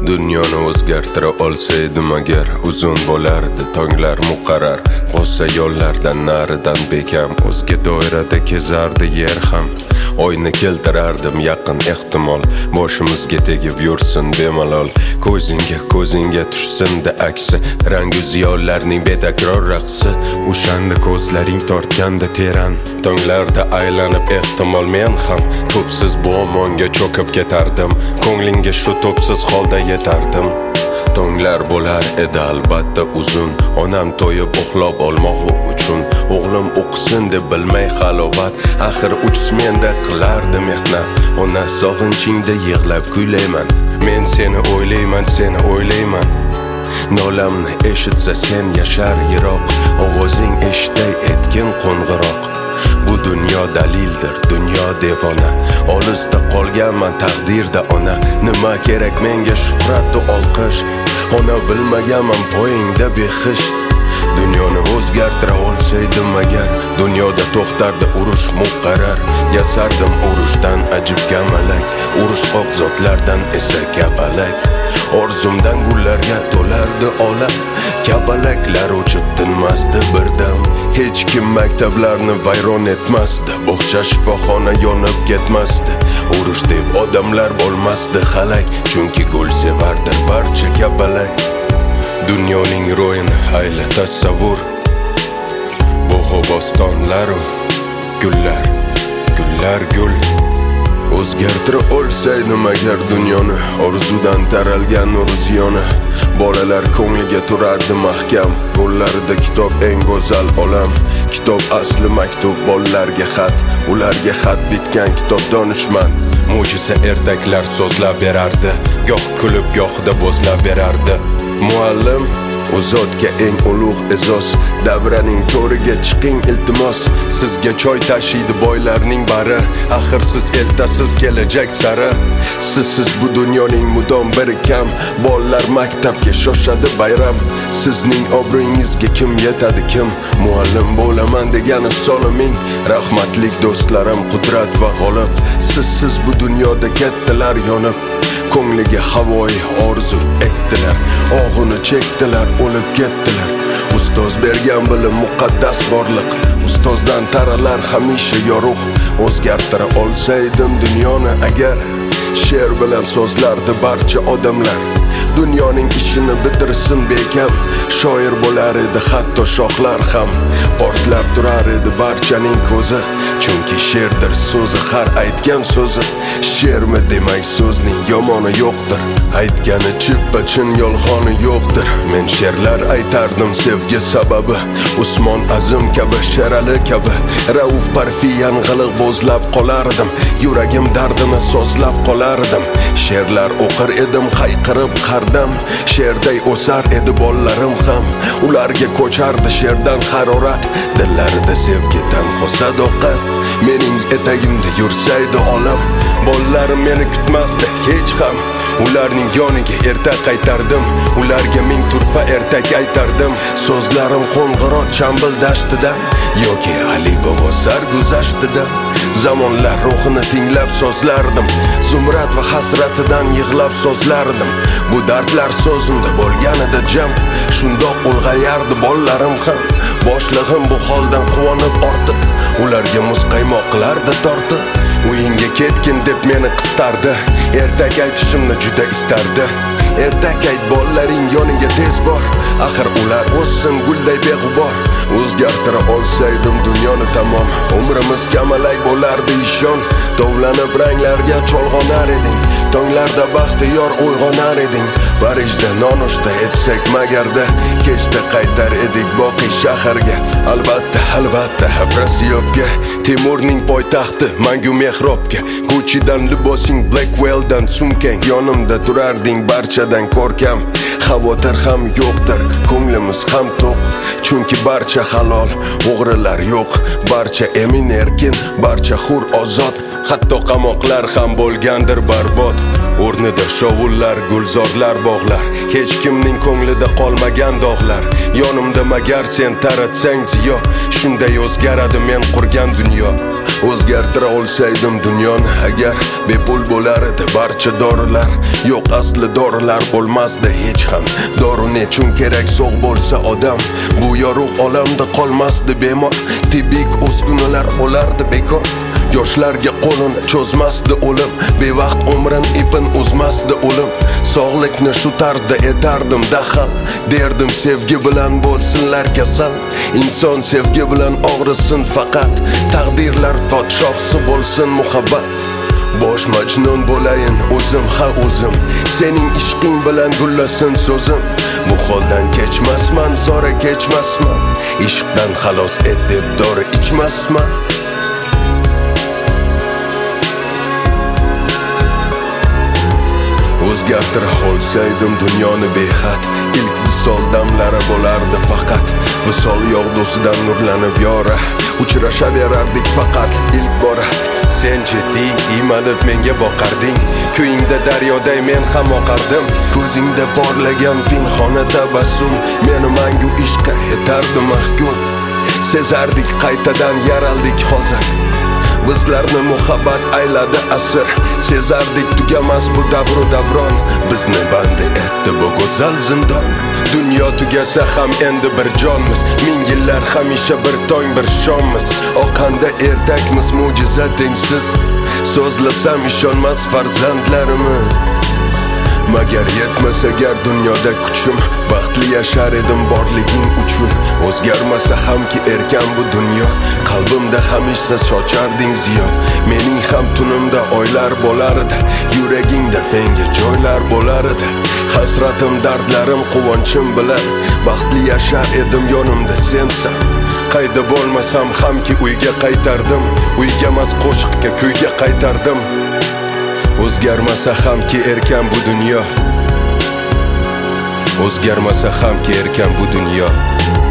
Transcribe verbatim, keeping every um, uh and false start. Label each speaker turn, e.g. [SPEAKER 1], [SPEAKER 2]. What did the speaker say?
[SPEAKER 1] Dunyoni o'zgartira olsaydim agar uzun bo'lardi tonglar muqarrar. G'ossa yo'llardan naridan bekam o'zga doirada kezardi yer ham. Oyni keltirardim yaqin ehtimol, boshimizga tegib yursin bemalol. Ko'zingga ko'zingga tushsin-da aksi, rangu ziyonlarning betakror raqsi. O'shanda ko'zlaring tortganda teran tonglarda aylanib ehtimol men ham to'psiz bu omonga cho'kib ketardim. Ko'nglingga shu to'psiz holda yetardim. Tonglar bo'lar edi albatta uzun, onam to'yib uxlab olmog'i uchun. O'g'lim o'qisin deb bilmay halovat, axir uch menda qilardi mehnat. Ona sog'inchingda yig'lab kuylayman, men seni o'ylayman, seni o'ylayman. Nolamni eshitsa sen yashar yiroq, ovozing eshitay etgin qo'ng'iroq. Bu dunyo dalildir, dunyo devona, olisda qolganman taqdirda ona. Nima kerak menga shuhrat va olqish, ona bilmaganman poyingda bexish. Dunyoni o'zgartira olsaydim agar, dunyoda to'xtardi urush muqarrar. Yasardim urushdan ajib gamalak, urushqoq zotlardan esa kapalak. Orzumdan gullarga to'lardi olam, kapalaklar uchib tinmasdi birdam. Hech kim maktablarni vayron etmasdi, bog'cha shifoxona yonib ketmasdi. Urush deb odamlar bo'lmasdi halak, chunki gul sevardir barcha kapalak. Dunyoning ro'yini ayla tasavvur, bog'u bostonlaru gullar, gullar gul. O'zgartira olsaydim agar dunyoni, orzudan taralgan nur ziyoni. Bolalar ko'ngliga turardi mahkam, qo'llarida kitob eng go'zal olam. Kitob asli maktub bolalarga xat, ularga xat bitgan kitob donishmand. Mo'jiza ertaklar so'zlab berardi, goh kulib gohida bo'zlab berardi. Muallim u zotga eng ulug' e'zoz, davraning to'riga chiqing iltimos. Sizga choy tashiydi boylarning bari, axir siz eltasiz kelajak sari. Sizsiz bu dunyoning mudom bir kam, bolalar maktabga shoshadi bayram. Sizning obro'yingizga kim yetadi kim, muallim bo'laman degani soliming. Rahmatlik do'stlarim qudrat va g'olib, sizsiz bu dunyoda kattalar yonib. Ko'ngliga havoyi orzu ektilar, og'ini chektilar, o'lib ketdilar. Ustoz bergan bilim muqaddas borliq, ustozdan taralar hamisha yorug'. O'zgartira olsaydim dunyoni agar, she'r bilan so'zlardi barcha odamlar. Dunyoning ishini bitirsin bekam, shoir bo'lar edi hatto shohlar ham. Portlab turar edi barchaning ko'zi, chunki she'rdir so'zi har aytgan so'zi. She'rmi demak so'zning yomoni yo'qdir, aytgani chippa-chin yolg'oni yo'qdir. Men she'rlar aytardim sevgi sababi, Usmon Azim kabi, Sherali kabi. Rauf Parfi yang'iliq bo'zlab qolardim, yuragim dardini so'zlab qolardim. She'rlar o'qir edim hayqirib qardam, she'rday o'sar edi bollarim ham. Ularga ko'chardi she'rdan harorat, dillarida sevgidan sadoqat. Mening etagimda yursaydi olam, bollarim meni kutmasdi hech ham. Ularning yoniga erta qaytardim, ularga ming turfa ertak aytardim. So'zlarim qo'ng'iroq chambil dashtidan yoki Ali bobo sarguzashtidan. Zamonlar ruhini tinglab so'zlardim, zumrat va hasratidan yig'lab so'zlardim. Bu dardlar so'zimda bo'lganida jam, shundoq ulg'ayardi bollarim ham. Boshlig'im bu holdan quvonib ortib, ularga muzqaymoq qilardi tortib. Uyingga ketgin deb meni qistardi, ertak aytishimni juda istardi. Ertak ayt bollaring yoniga tez bor, axir ular o'ssin gulday beg'ubor. O'zgartira olsaydim dunyoni tamom, umrimiz kamalak bo'lardi ishon. Tovlanib ranglarga cholg'onar eding, tonglarda baxtiyor uyg'onar eding. Parijda nonushta etsak magarda, kechda qaytar edik boqiy shaharga. Albatta, albatta, Afrosiyobga, Temurning poytaxti mangu mehrobga. Gucci'dan libosing, Blackwell'dan sumkang, yonimda turarding barchadan ko'rkam. Xavotir ham yo'qdir, ko'nglimiz ham to'q, chunki barcha halol, o'g'rilar yo'q. Barcha emin erkin, barcha hur ozod, hatto qamoqlar ham bo'lgandir barbod. O'rnida shovullar, gulzorlar, bog'lar, hech kimning ko'nglida qolmagan dog'lar. Yonimda magar sen taratsang ziyo, shunday o'zgaradi men qurgan dunyo. O'zgar o'zgartira olsaydim dunyoni agar bepul bo'lar edi barcha dorilar. Yo'q, asli dorilar bo'lmasdi hech ham. Dori nechun kerak sog' bo'lsa odam? Bu yorug' olamda qolmasdi bemor. Tibbiy uskunalar bo'lardi bekor. Yoshlarga qo'lini cho'zmasdi o'lim. Bevaqt umrin ipin uzmasdi o'lim. Sog'likni shu tarzda etardim dahal. Derdim sevgi bilan bo'lsinlar kasal. Inson sevgi bilan og'risin faqat. Taqdirlar podshohsi bo'lsin muhabbat. Bosh majnun bo'layin o'zim ha o'zim. Sening ishqing bilan gullasin so'zim. Bu holdan kechmasman, zora kechmasman. Ishqdan xalos et deb dori ichmasman. O'zgartira olsaydim dunyoni behad. Ilk visol damlari bo'lardi faqat. Visol yog'dusidan nurlanib yora. Uchrashaverardik faqat ilk bora. Sen jiddiy imanib menga boqarding. Kuyingda daryoday men ham oqardim. Ko'zingda porlagan pinhona tabassum meni mangu ishqa etardi mahkum. Sezardik qaytadan yaraldik hozir. Bizlarni muhabbat ayladi asr. Sezardik tugamas bu davru davron. Bizni bandi etdi bu go'zal zindon. Dunyo tugasa ham endi bir jonmiz. Ming yillar hamisha bir tong bir shommiz. Oqanda erdakmiz mo'jiza tengsiz. So'zlasam ishonmas farzandlarimiz. Magar yetmas agar dunyoda kuchim, baxtli yashar edim borliging uchun. O'zgarmasa hamki erkan bu dunyo, qalbimda hamisha socharding ziyo. Mening ham tunimda oylar bo'lar edi, yuragingda menga joylar bo'lar edi. Hasratim, dardlarim, quvonchim bilan baxtli yashar edim yonimda sensan. Qayda bo'lmasam hamki uyga qaytardim, uyga emas qo'shiqqa kuyga qaytardim. O'zgarmasa hamki erkan bu dunyo. O'zgarmasa hamki erkan bu dunyo.